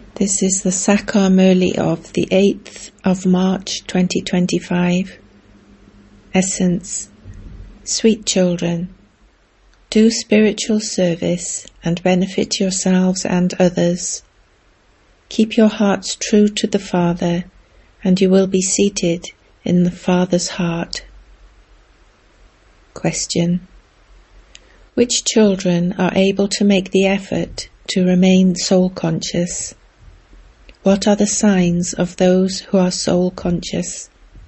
This is the Sakar Murli of the 8th of March 2025. Essence. Sweet children, do spiritual service and benefit yourselves and others. Keep your hearts true to the Father, and you will be seated in the Father's heart. Question. Which children are able to make the effort to remain soul-conscious? What are the signs of those who are soul-conscious?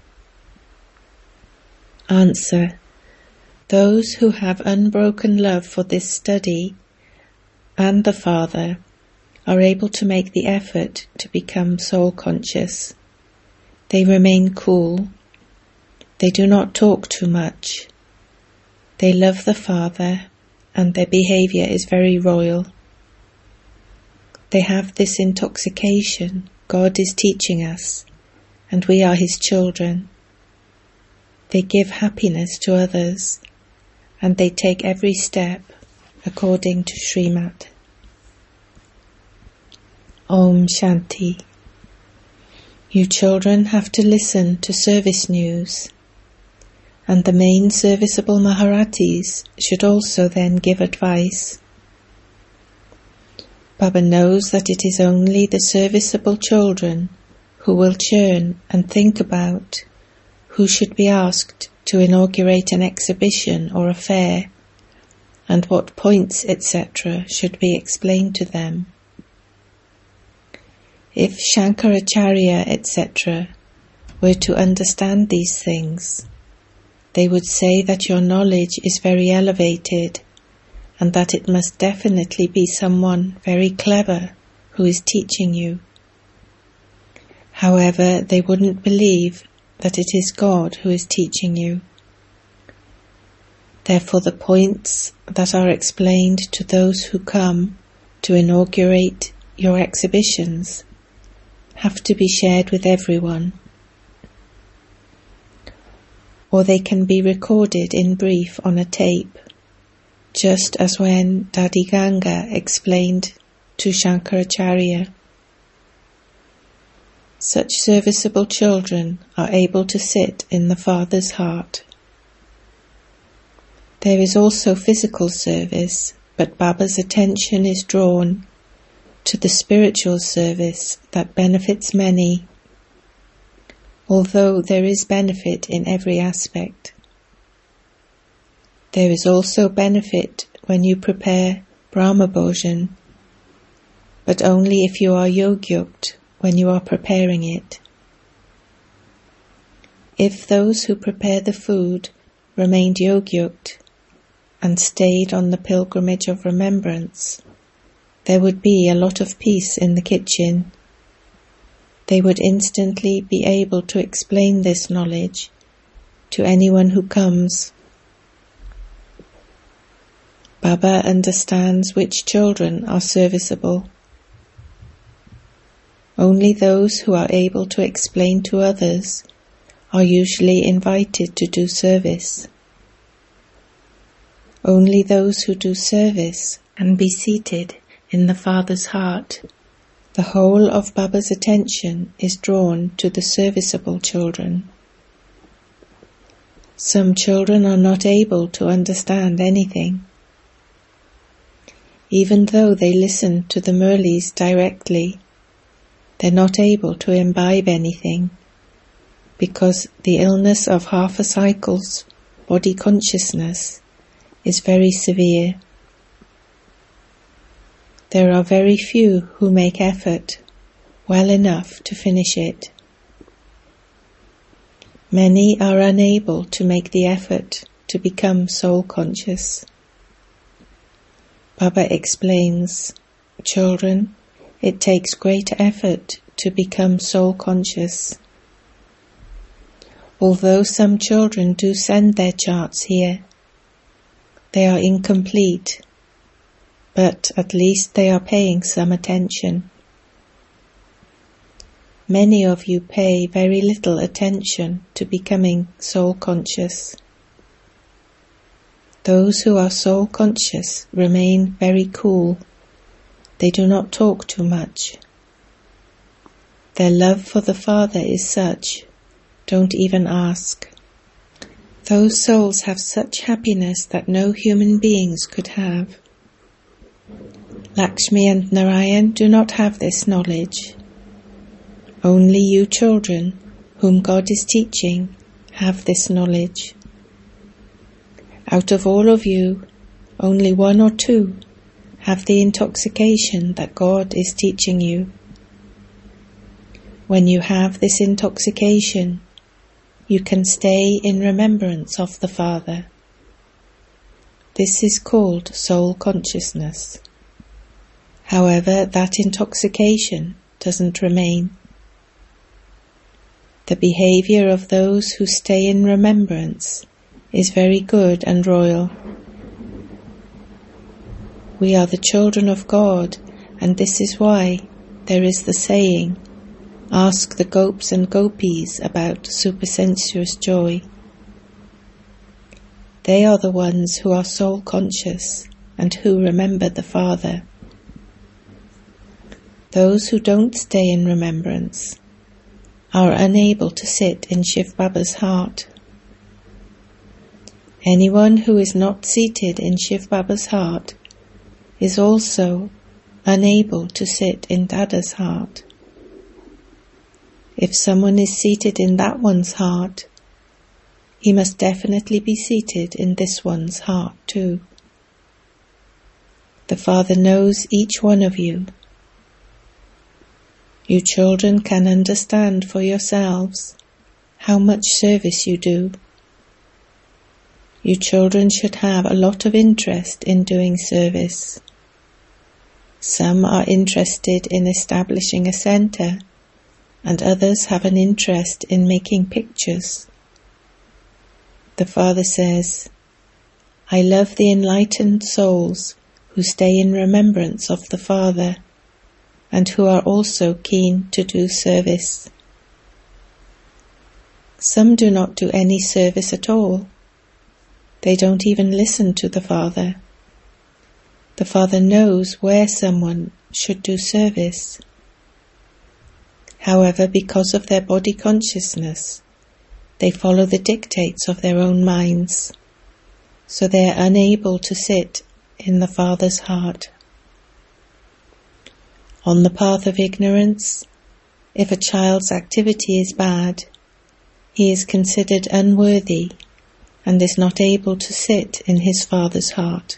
Answer. Those who have unbroken love for this study and the Father are able to make the effort to become soul-conscious. They remain cool. They do not talk too much. They love the Father, and their behavior is very royal. They have this intoxication God is teaching us, and we are His children. They give happiness to others, and they take every step according to Srimad. Om Shanti. You children have to listen to service news, and the main serviceable Maharatis should also then give advice. Baba knows that it is only the serviceable children who will churn and think about who should be asked to inaugurate an exhibition or a fair, and what points, etc., should be explained to them. If Shankaracharya, etc., were to understand these things, they would say that your knowledge is very elevated, and that it must definitely be someone very clever who is teaching you. However, they wouldn't believe that it is God who is teaching you. Therefore, the points that are explained to those who come to inaugurate your exhibitions have to be shared with everyone, or they can be recorded in brief on a tape, just as when Dadi Ganga explained to Shankaracharya. Such serviceable children are able to sit in the Father's heart. There is also physical service, but Baba's attention is drawn to the spiritual service that benefits many, although there is benefit in every aspect. There is also benefit when you prepare Brahma Bhojan, but only if you are yogyukt when you are preparing it. If those who prepare the food remained yogyukt and stayed on the pilgrimage of remembrance, there would be a lot of peace in the kitchen. They would instantly be able to explain this knowledge to anyone who comes. Baba understands which children are serviceable. Only those who are able to explain to others are usually invited to do service. Only those who do service can be seated in the Father's heart. The whole of Baba's attention is drawn to the serviceable children. Some children are not able to understand anything. Even though they listen to the Murlis directly, they're not able to imbibe anything, because the illness of half a cycle's body consciousness is very severe. There are very few who make effort well enough to finish it. Many are unable to make the effort to become soul-conscious. Baba explains, children, it takes great effort to become soul-conscious. Although some children do send their charts here, they are incomplete, but at least they are paying some attention. Many of you pay very little attention to becoming soul-conscious. Those who are soul-conscious remain very cool. They do not talk too much. Their love for the Father is such, don't even ask. Those souls have such happiness that no human beings could have. Lakshmi and Narayan do not have this knowledge. Only you children, whom God is teaching, have this knowledge. Out of all of you, only 1 or 2 have the intoxication that God is teaching you. When you have this intoxication, you can stay in remembrance of the Father. This is called soul consciousness. However, that intoxication doesn't remain. The behavior of those who stay in remembrance is very good and royal. We are the children of God, and this is why there is the saying, ask the gopes and gopis about supersensuous joy. They are the ones who are soul conscious and who remember the Father. Those who don't stay in remembrance are unable to sit in Shiv Baba's heart. Anyone who is not seated in Shiv Baba's heart is also unable to sit in Dada's heart. If someone is seated in that one's heart, he must definitely be seated in this one's heart too. The Father knows each one of you. You children can understand for yourselves how much service you do. You children should have a lot of interest in doing service. Some are interested in establishing a center, and others have an interest in making pictures. The Father says, I love the enlightened souls who stay in remembrance of the Father and who are also keen to do service. Some do not do any service at all. They don't even listen to the Father. The Father knows where someone should do service. However, because of their body consciousness, they follow the dictates of their own minds, so they are unable to sit in the Father's heart. On the path of ignorance, if a child's activity is bad, he is considered unworthy and is not able to sit in his Father's heart.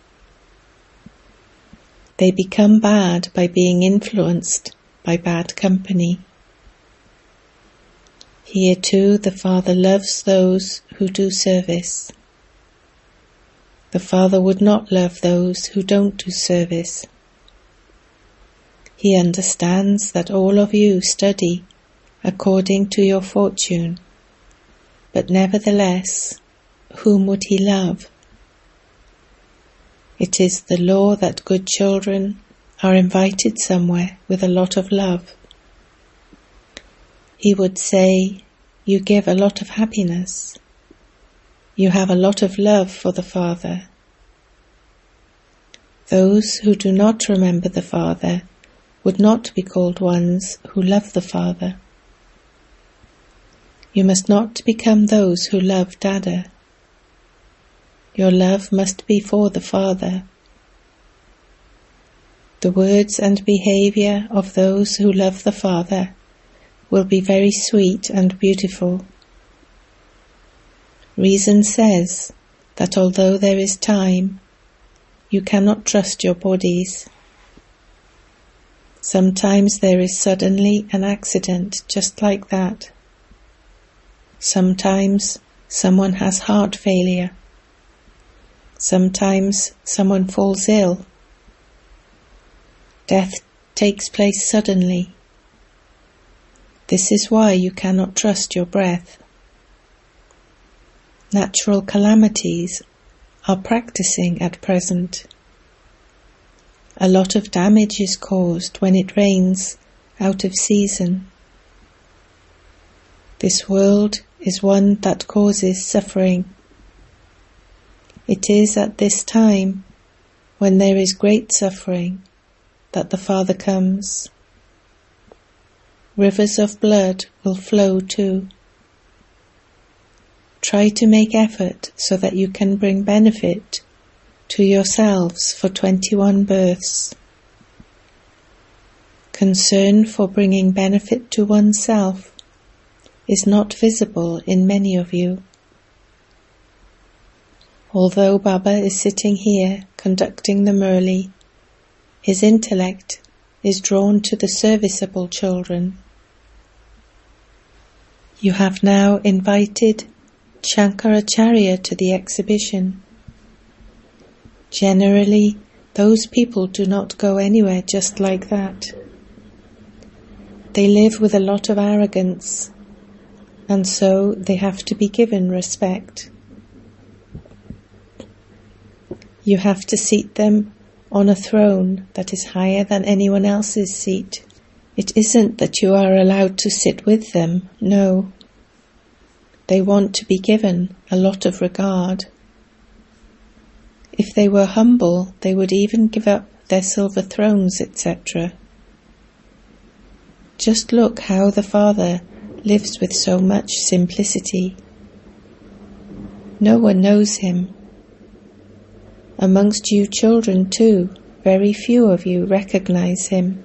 They become bad by being influenced by bad company. Here too the Father loves those who do service. The Father would not love those who don't do service. He understands that all of you study according to your fortune, but nevertheless, whom would he love? It is the law that good children are invited somewhere with a lot of love. He would say, you give a lot of happiness. You have a lot of love for the Father. Those who do not remember the Father would not be called ones who love the Father. You must not become those who love Dada. Your love must be for the Father. The words and behavior of those who love the Father will be very sweet and beautiful. Reason says that although there is time, you cannot trust your bodies. Sometimes there is suddenly an accident just like that. Sometimes someone has heart failure. Sometimes someone falls ill. Death takes place suddenly. This is why you cannot trust your breath. Natural calamities are practicing at present. A lot of damage is caused when it rains out of season. This world is one that causes suffering. It is at this time, when there is great suffering, that the Father comes. rivers of blood will flow too. Try to make effort so that you can bring benefit to yourselves for 21 births. Concern for bringing benefit to oneself is not visible in many of you. Although Baba is sitting here conducting the Murli, his intellect is drawn to the serviceable children. You have now invited Shankaracharya to the exhibition. Generally, those people do not go anywhere just like that. They live with a lot of arrogance, and so they have to be given respect. You have to seat them on a throne that is higher than anyone else's seat. It isn't that you are allowed to sit with them, no. They want to be given a lot of regard. If they were humble, they would even give up their silver thrones, etc. Just look how the Father lives with so much simplicity. No one knows him. Amongst you children too, very few of you recognize him.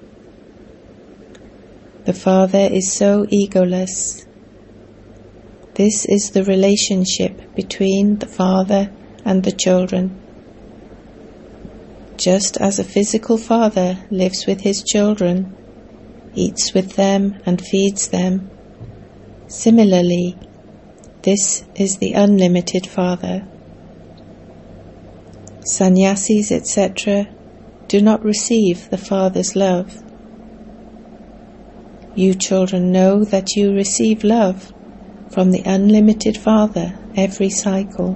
The Father is so egoless. This is the relationship between the Father and the children. Just as a physical father lives with his children, eats with them and feeds them, similarly, this is the unlimited Father. Sannyasis, etc., do not receive the Father's love. You children know that you receive love from the unlimited Father every cycle.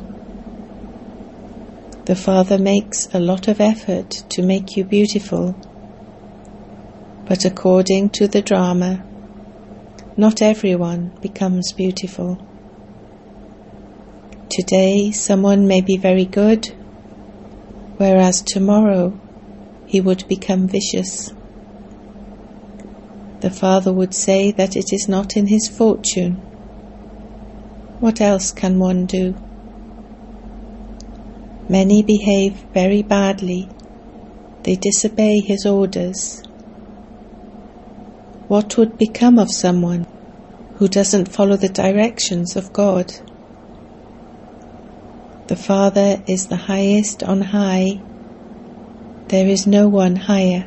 The Father makes a lot of effort to make you beautiful, but according to the drama, not everyone becomes beautiful. Today someone may be very good, whereas tomorrow he would become vicious. The Father would say that it is not in his fortune. What else can one do? Many behave very badly. They disobey his orders. What would become of someone who doesn't follow the directions of God? The Father is the highest on high. There is no one higher.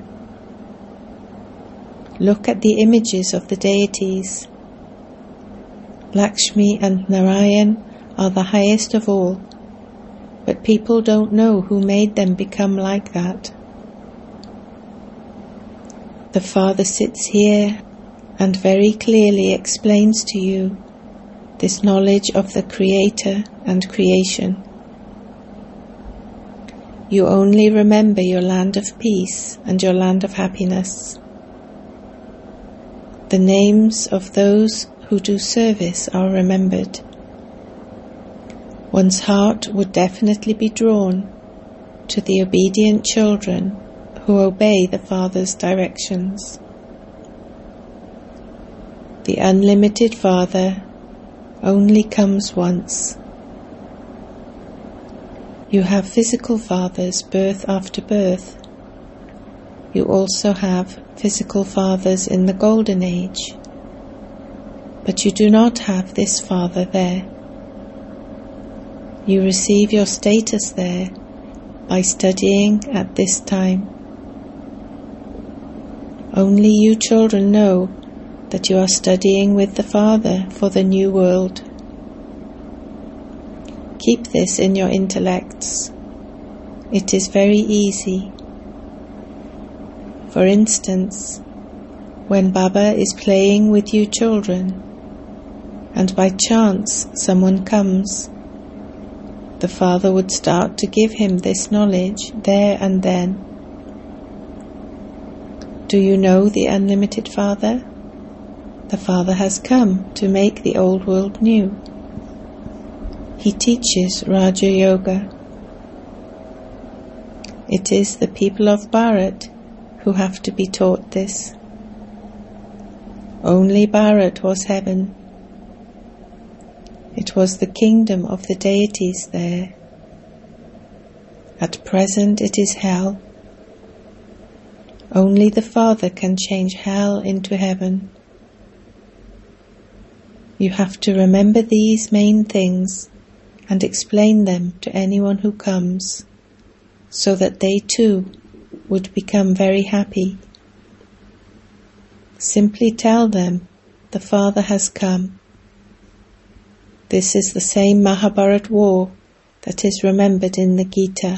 Look at the images of the deities. Lakshmi and Narayan are the highest of all, but people don't know who made them become like that. The Father sits here and very clearly explains to you this knowledge of the Creator and creation. You only remember your land of peace and your land of happiness. The names of those who do service are remembered. One's heart would definitely be drawn to the obedient children who obey the Father's directions. The unlimited Father only comes once. You have physical fathers birth after birth. You also have physical fathers in the Golden Age, but you do not have this Father there. You receive your status there by studying at this time. Only you children know that you are studying with the Father for the new world. Keep this in your intellects. It is very easy. For instance, when Baba is playing with you children, and by chance someone comes, the Father would start to give him this knowledge there and then. Do you know the unlimited Father? The Father has come to make the old world new. He teaches Raja Yoga. It is the people of Bharat who have to be taught this. Only Bharat was heaven. It was the kingdom of the deities there. At present it is hell. Only the Father can change hell into heaven. You have to remember these main things and explain them to anyone who comes, so that they too would become very happy. Simply tell them the Father has come. This is the same Mahabharat war that is remembered in the Gita.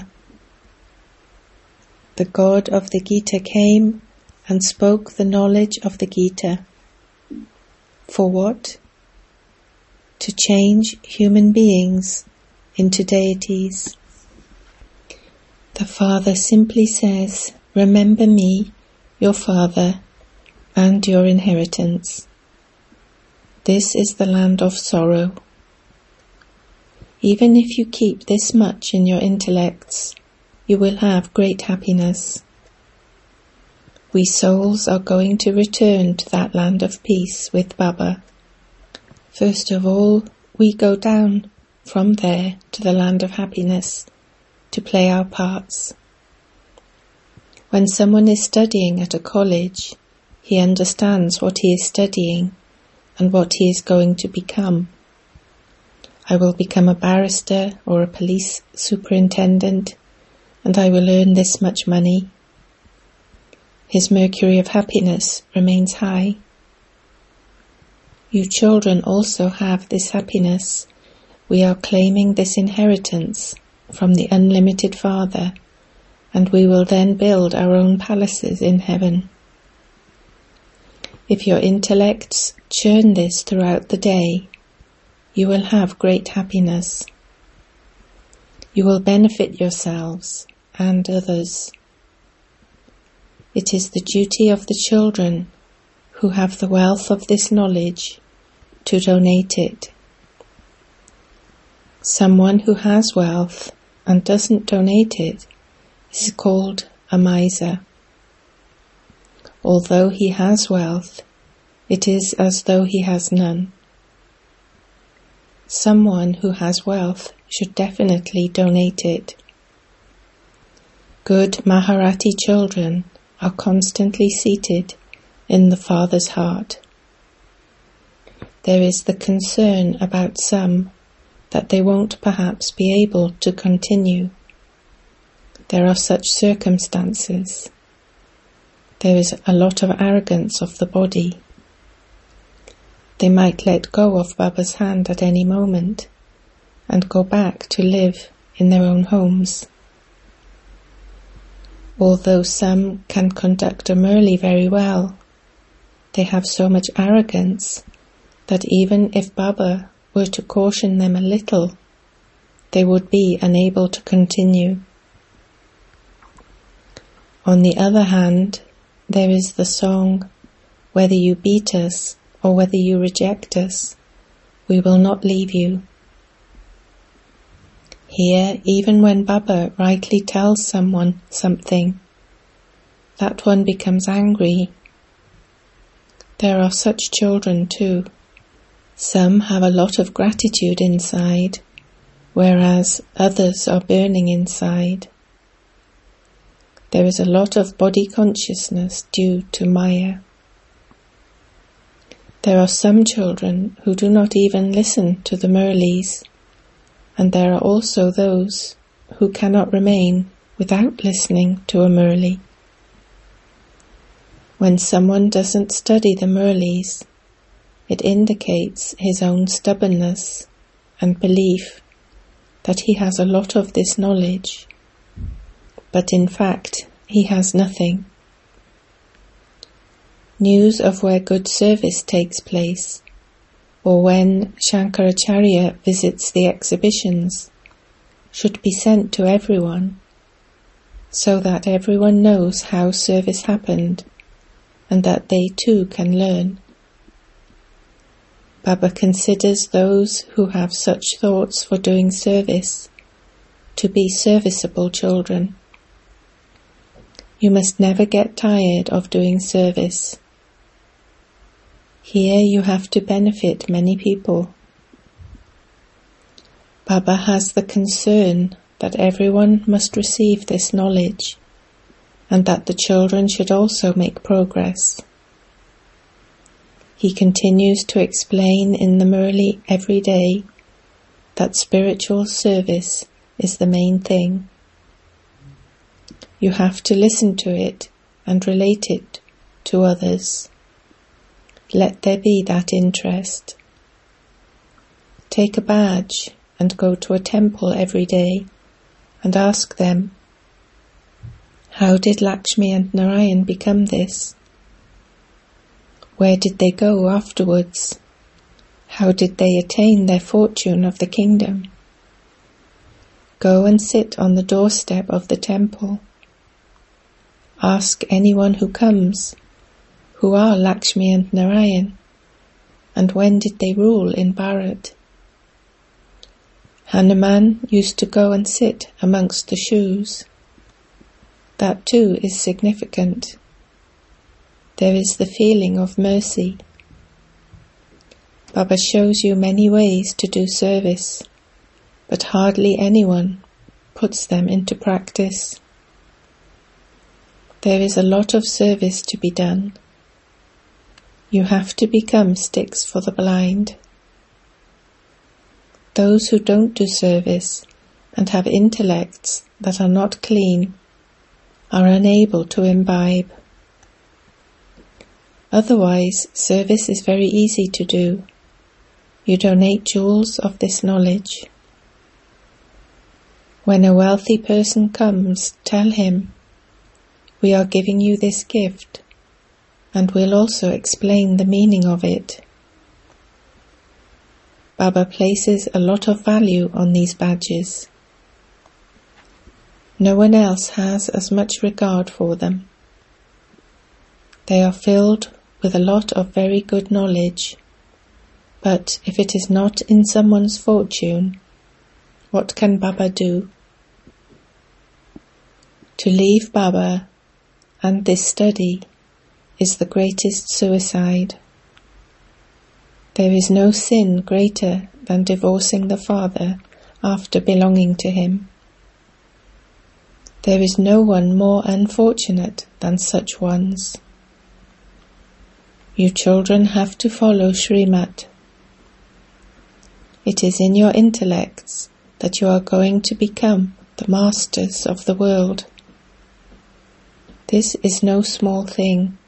The God of the Gita came and spoke the knowledge of the Gita. For what? To change human beings into deities. The Father simply says, remember me, your Father, and your inheritance. This is the land of sorrow. Even if you keep this much in your intellects, you will have great happiness. We souls are going to return to that land of peace with Baba. First of all, we go down from there to the land of happiness to play our parts. When someone is studying at a college, he understands what he is studying and what he is going to become. I will become a barrister or a police superintendent, and I will earn this much money. His mercury of happiness remains high. You children also have this happiness. We are claiming this inheritance from the unlimited Father, and we will then build our own palaces in heaven. If your intellects churn this throughout the day, you will have great happiness. You will benefit yourselves and others. It is the duty of the children who have the wealth of this knowledge to donate it. Someone who has wealth and doesn't donate it is called a miser. Although he has wealth, it is as though he has none. Someone who has wealth should definitely donate it. Good Maharati children are constantly seated in the Father's heart. There is the concern about some that they won't perhaps be able to continue. There are such circumstances. There is a lot of arrogance of the body. They might let go of Baba's hand at any moment and go back to live in their own homes. Although some can conduct a Murli very well, they have so much arrogance that even if Baba were to caution them a little, they would be unable to continue. On the other hand, there is the song, whether you beat us or whether you reject us, we will not leave you. Here, even when Baba rightly tells someone something, that one becomes angry. There are such children too. Some have a lot of gratitude inside, whereas others are burning inside. There is a lot of body consciousness due to Maya. There are some children who do not even listen to the Murlis, and there are also those who cannot remain without listening to a Murli. When someone doesn't study the Murlis, it indicates his own stubbornness and belief that he has a lot of this knowledge, but in fact he has nothing. News of where good service takes place, or when Shankaracharya visits the exhibitions, should be sent to everyone, so that everyone knows how service happened, and that they too can learn. Baba considers those who have such thoughts for doing service to be serviceable children. You must never get tired of doing service. Here you have to benefit many people. Baba has the concern that everyone must receive this knowledge and that the children should also make progress. He continues to explain in the Murli every day that spiritual service is the main thing. You have to listen to it and relate it to others. Let there be that interest. Take a badge and go to a temple every day and ask them, how did Lakshmi and Narayan become this? Where did they go afterwards? How did they attain their fortune of the kingdom? Go and sit on the doorstep of the temple. Ask anyone who comes, who are Lakshmi and Narayan, and when did they rule in Bharat? Hanuman used to go and sit amongst the shoes. That too is significant. There is the feeling of mercy. Baba shows you many ways to do service, but hardly anyone puts them into practice. There is a lot of service to be done. You have to become sticks for the blind. Those who don't do service and have intellects that are not clean are unable to imbibe. Otherwise, service is very easy to do. You donate jewels of this knowledge. When a wealthy person comes, tell him, we are giving you this gift, and we'll also explain the meaning of it. Baba places a lot of value on these badges. No one else has as much regard for them. They are filled with a lot of very good knowledge, but if it is not in someone's fortune, what can Baba do? To leave Baba and this study is the greatest suicide. There is no sin greater than divorcing the father after belonging to him. There is no one more unfortunate than such ones. You children have to follow Srimat. It is in your intellects that you are going to become the masters of the world. This is no small thing.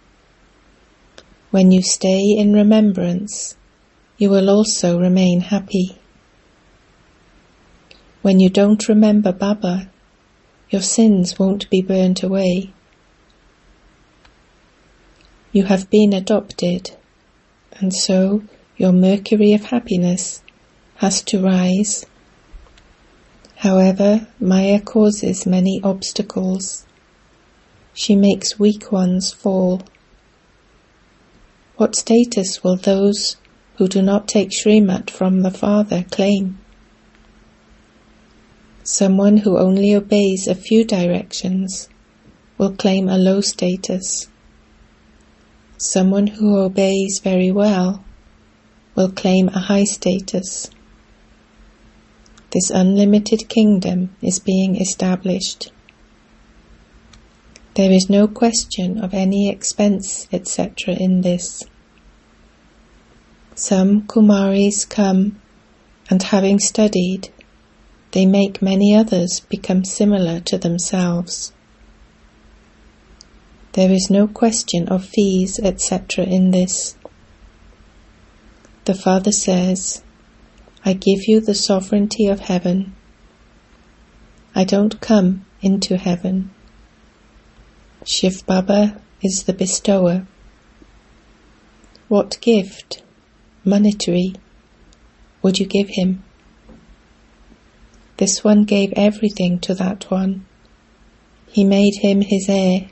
When you stay in remembrance, you will also remain happy. When you don't remember Baba, your sins won't be burnt away. You have been adopted, and so your mercury of happiness has to rise. However, Maya causes many obstacles. She makes weak ones fall. What status will those who do not take Srimat from the Father claim? Someone who only obeys a few directions will claim a low status. Someone who obeys very well will claim a high status. This unlimited kingdom is being established. There is no question of any expense, etc. in this. Some Kumaris come, and having studied, they make many others become similar to themselves. There is no question of fees, etc. in this. The Father says, I give you the sovereignty of heaven. I don't come into heaven. Shiv Baba is the bestower. What gift, monetary, would you give him? This one gave everything to that one. He made him his heir.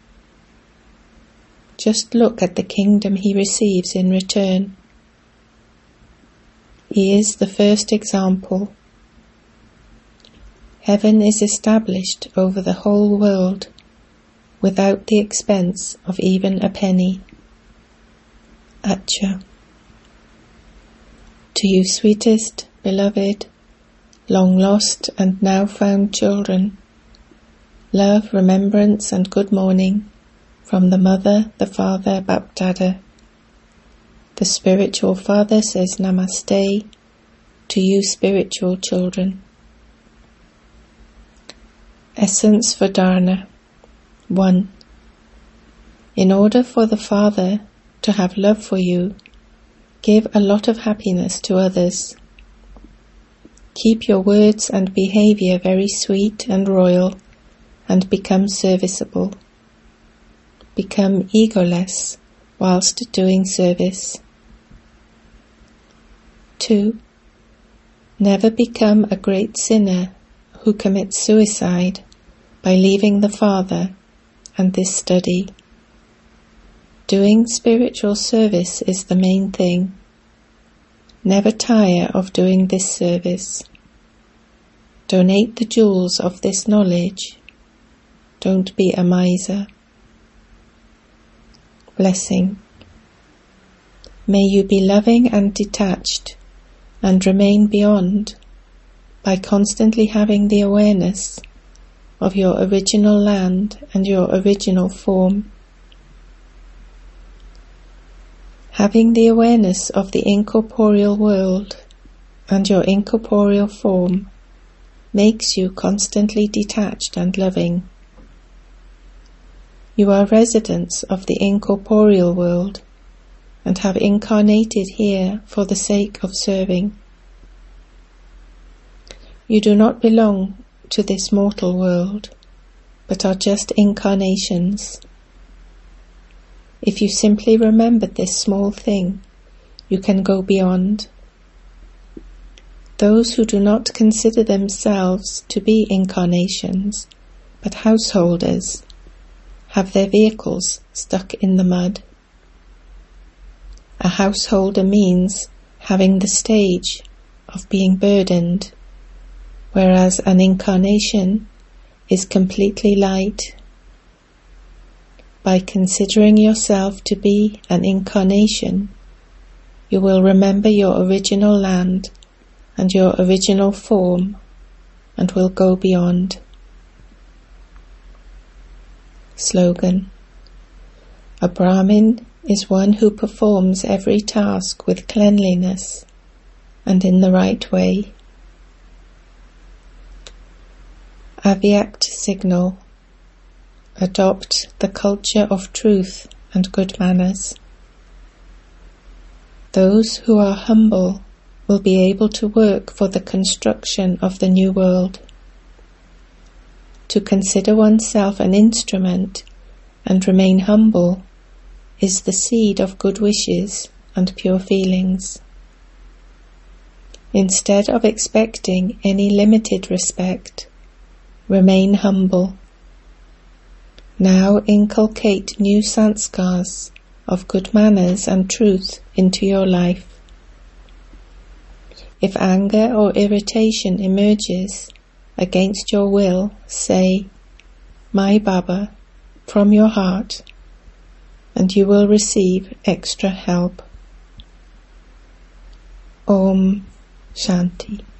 Just look at the kingdom he receives in return. He is the first example. Heaven is established over the whole world without the expense of even a penny. Acha. To you, sweetest, beloved, long lost and now found children, love, remembrance and good morning from the Mother, the Father, Bapdada. The spiritual father says Namaste to you, spiritual children. Essence for Dharana. 1. In order for the Father to have love for you, give a lot of happiness to others. Keep your words and behavior very sweet and royal, and become serviceable. Become egoless whilst doing service. 2. Never become a great sinner who commits suicide by leaving the Father and this study. Doing spiritual service is the main thing. Never tire of doing this service. Donate the jewels of this knowledge. Don't be a miser. Blessing. May you be loving and detached and remain beyond by constantly having the awareness of your original land and your original form. Having the awareness of the incorporeal world and your incorporeal form makes you constantly detached and loving. You are residents of the incorporeal world and have incarnated here for the sake of serving. You do not belong to this mortal world, but are just incarnations. If you simply remembered this small thing, you can go beyond. Those who do not consider themselves to be incarnations, but householders, have their vehicles stuck in the mud. A householder means having the stage of being burdened, whereas an incarnation is completely light. By considering yourself to be an incarnation, you will remember your original land and your original form and will go beyond. Slogan. A Brahmin is one who performs every task with cleanliness and in the right way. Avyact signal. Adopt the culture of truth and good manners. Those who are humble will be able to work for the construction of the new world. To consider oneself an instrument and remain humble is the seed of good wishes and pure feelings. Instead of expecting any limited respect, remain humble. Now inculcate new sanskars of good manners and truth into your life. If anger or irritation emerges against your will, say, "My Baba," from your heart, and you will receive extra help. Om Shanti.